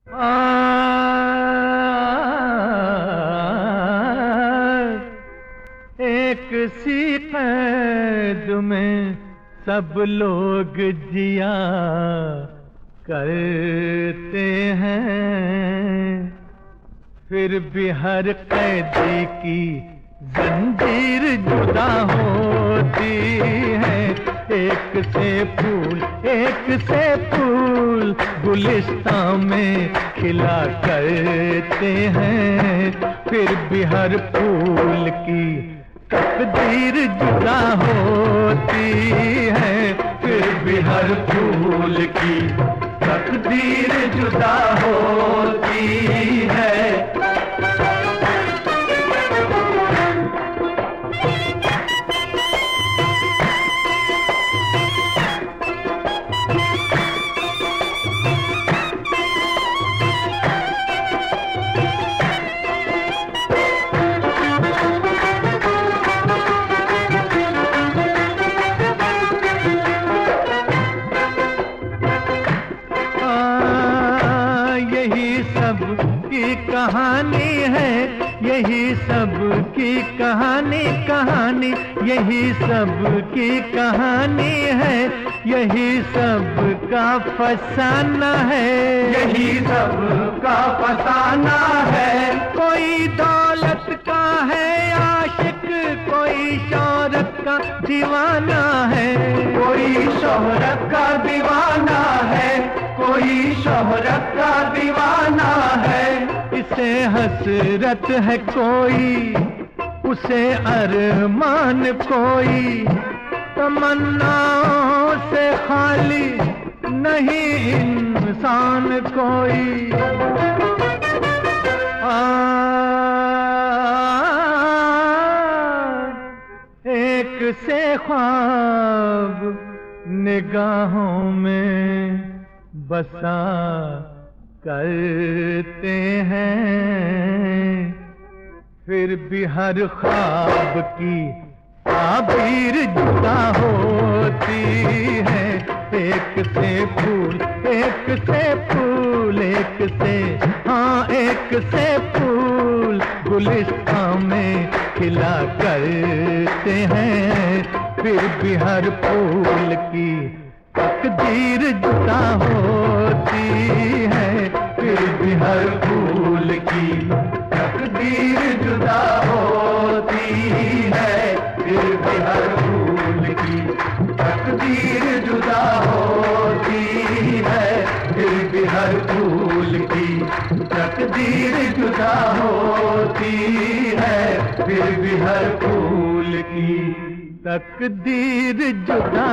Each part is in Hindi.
एक सी कैद में सब लोग जिया करते हैं, फिर भी हर कैदी की जंजीर जुदा होती है। एक से फूल गुलिस्तान में खिला करते हैं, फिर भी हर फूल की तकदीर जुदा होती है। फिर भी हर फूल की तकदीर जुदा होती है। की कहानी है, यही सब की कहानी यही सब की कहानी है, यही सब का फसाना है, यही सब का फसाना है। कोई दौलत का है आशिक, कोई शोहरत का दीवाना है, कोई शोहरत का दीवाना है, कोई शोहरत का दीवाना है। इसे हसरत है कोई, उसे अरमान कोई, तमन्नाओं से खाली नहीं इंसान कोई। एक से ख्वाब निगाहों में बसा करते हैं, फिर भी हर ख्वाब की ताबीर जुदा होती है। एक से फूल एक से फूल गुलिस्तान में खिला करते हैं, फिर भी हर फूल की तकदीर जुदा होती है। फिर भी हर फूल की तकदीर जुदा होती है। फिर भी हर फूल की तकदीर जुदा होती है। फिर भी हर फूल की तकदीर जुदा होती है। फिर भी हर फूल की तकदीर जुदा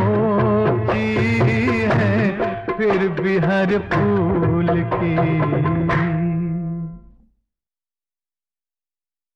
होती है। फिर भी हर फूल की